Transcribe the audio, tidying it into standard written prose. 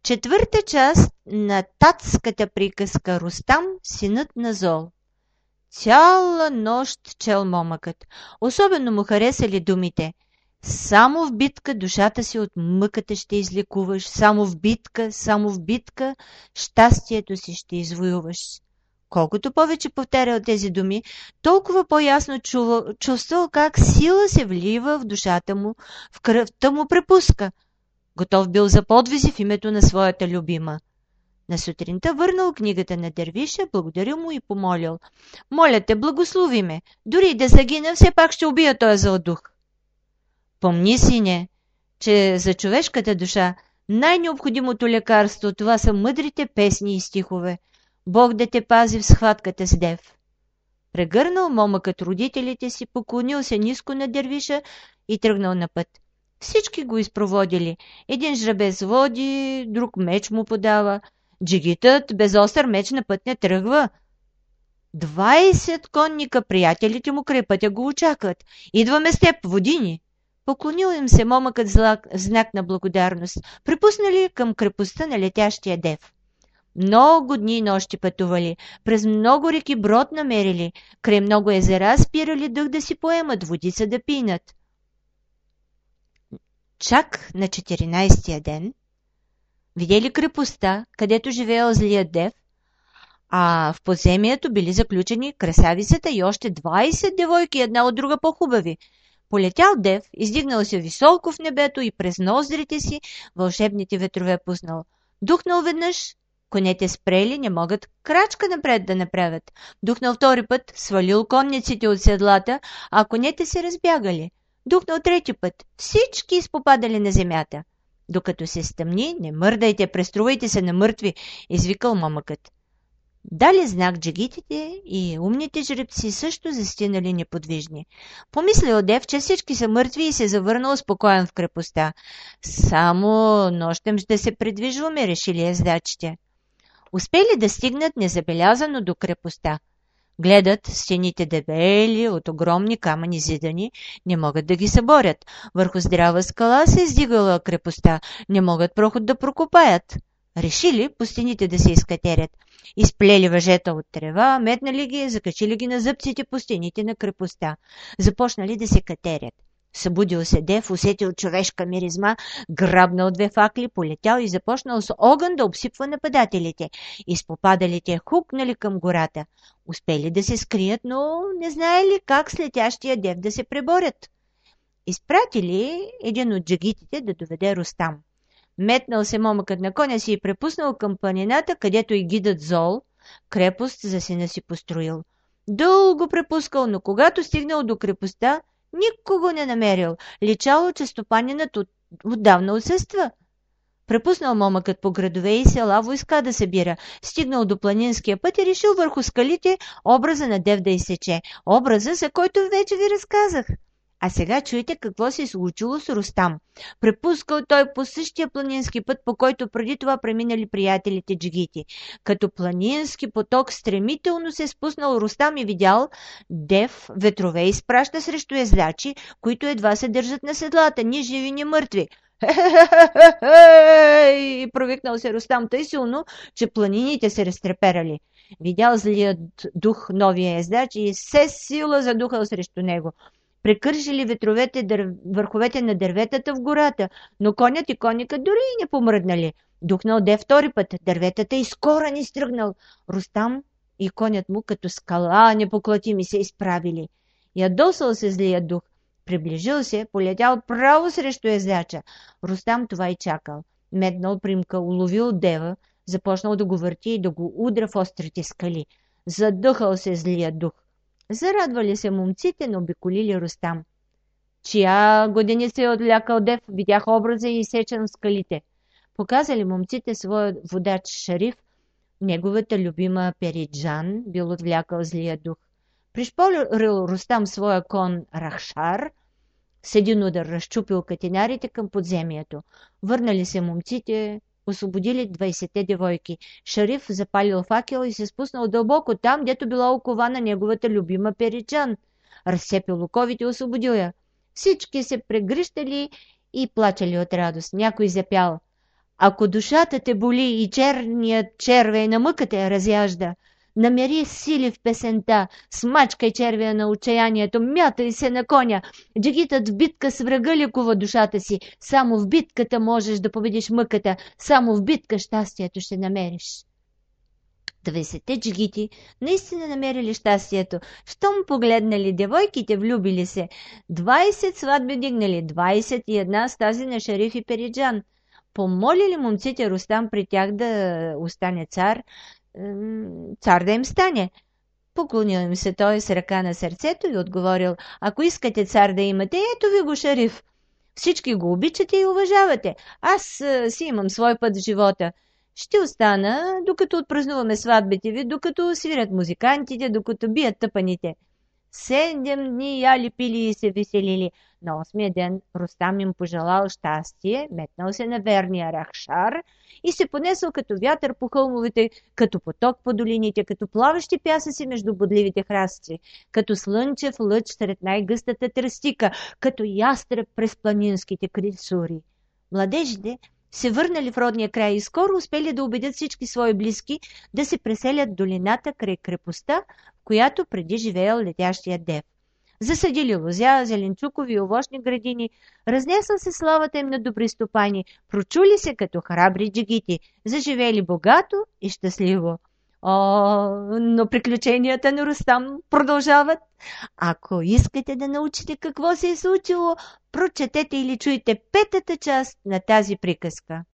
Четвърта част на татската приказка Рустам, синът на Зол. Цяла нощ чел момъкът. Особено му харесали думите: само в битка душата си от мъката ще излекуваш, само в битка щастието си ще извоюваш. Колкото повече повтарял тези думи, толкова по-ясно чувствал как сила се влива в душата му, в кръвта му препуска. Готов бил за подвизи в името на своята любима. На сутринта върнал книгата на дервиша, благодарил му и помолил: моля те, благослови ме, дори да загина, все пак ще убия този зъл дух. Помни, сине, че за човешката душа най-необходимото лекарство това са мъдрите песни и стихове. Бог да те пази в схватката с Дев. Прегърнал момъкът родителите си, поклонил се ниско на дервиша и тръгнал на път. Всички го изпроводили. Един жребец води, друг меч му подава. Джигитът без остър меч на път не тръгва. 20 конника, приятелите му край пътя го очакват. Идваме с теб, води ни. Поклонил им се момъкът знак на благодарност. Припуснали към крепостта на летящия Дев. Много дни и нощи пътували, през много реки брод намерили, край много езера спирали дъх да си поемат, водица да пинат. Чак на 14-тия ден видели крепостта, където живеел злият Дев, а в подземието били заключени красавицата и още 20 девойки, една от друга по-хубави. Полетял Дев, издигнал се високо в небето и през ноздрите си вълшебните ветрове пуснал. Духнал веднъж, конете спрели, не могат крачка напред да направят. Духнал втори път, свалил конниците от седлата, а конете се разбягали. Духнал трети път, всички изпопадали на земята. Докато се стъмни, не мърдайте, преструвайте се на мъртви, извикал момъкът. Дали знак джигитите и умните жребци също застинали неподвижни. Помислил Дев, че всички са мъртви и се завърнал спокоен в крепостта. Само нощем ще се придвижваме, решили ездачите. Успели да стигнат незабелязано до крепостта. Гледат стените дебели, от огромни камъни зидани, не могат да ги съборят. Върху здрава скала се издигала крепостта, не могат проход да прокопаят. Решили по стените да се изкатерят. Изплели въжета от трева, метнали ги, закачили ги на зъбците по стените на крепостта. Започнали да се катерят. Събудил се Дев, усетил човешка миризма, грабнал 2 факли, полетял и започнал с огън да обсипва нападателите. Изпопадалите хукнали към гората. Успели да се скрият, но не знаели как с летящия Дев да се преборят. Изпратили един от джагитите да доведе Рустам. Метнал се момъкът на коня си и препуснал към планината, където и гидът Зол крепост за сина си построил. Дълго препускал, но когато стигнал до крепостта, никого не намерил. Личало, че стопанинът отдавна отсъства. Препуснал момъкът по градове и села войска да събира. Стигнал до планинския път и решил върху скалите образа на Дев да изсече. Образа, за който вече ви разказах. А сега чуйте какво се е случило с Рустам. Препускал той по същия планински път, по който преди това преминали приятелите джигити. Като планински поток стремително се спуснал Рустам и видял Дев ветрове изпраща срещу ездачи, които едва се държат на седлата, ни живи, ни мъртви. И провикнал се Рустам тъй силно, че планините се разтреперали. Видял злият дух новия ездач и все сила задухал срещу него. Прекършили върховете на дърветата в гората, но конят и конникът дори и не помръднали. Духнал Дев втори път, дърветата и скоро не стръгнал. Рустам и конят му като скала непоклатими се изправили. Ядосал се злият дух. Приближил се, полетял право срещу ездача. Рустам това и чакал. Метнал примка, уловил Дева, започнал да го върти и да го удра в острите скали. Задъхал се злият дух. Зарадвали се момците, но обиколили Рустам. Чия годеница е отвлякал Дев, видях образа и изсечен в скалите. Показали момците своя водач Шариф, неговата любима Периджан бил отвлякал злия дух. Пришпорил Рустам своя кон Рахшар, с един удар разчупил катинарите към подземието. Върнали се момците, освободили 20-те девойки. Шариф запалил факел и се спуснал дълбоко там, дето била окована неговата любима Периджан. Разцепил оковите и освободил я. Всички се прегръщали и плачели от радост. Някой запял: Ако душата те боли и черният червей на мъката я разяжда, намери сили в песента, смачкай червея на отчаянието, мятай се на коня. Джигитът в битка с врага лекува душата си. Само в битката можеш да победиш мъката, само в битка щастието ще намериш. 20-те джигити наистина намерили щастието. Щом погледнали девойките, влюбили се. 20 сватби дигнали, 21 с тази на Шериф и Периджан. Помолили момците Рустам при тях да остане цар, цар да им стане. Поклонил им се той с ръка на сърцето и отговорил: ако искате цар да имате, ето ви го Шериф. Всички го обичате и уважавате. Аз си имам свой път в живота. Ще остана, докато отпразнуваме сватбите ви, докато свирят музикантите, докато бият тъпаните. 7 дни яли, пили и се веселили. На 8-я ден Рустам им пожелал щастие, метнал се на верния Рахшар и се понесъл като вятър по хълмовете, като поток по долините, като плаващи пясъци между бодливите храсти, като слънчев лъч сред най-гъстата тръстика, като ястреб през планинските крисури. Младежите се върнали в родния край и скоро успели да убедят всички свои близки да се преселят в долината край крепостта, в която преди живеел летящия Дев. Засадили лозя, зеленчукови и овощни градини, разнесла се славата им на добри стопани, прочули се като храбри джигити, заживели богато и щастливо. Но приключенията на Рустам продължават. Ако искате да научите какво се е случило, прочетете или чуйте 5-та част на тази приказка.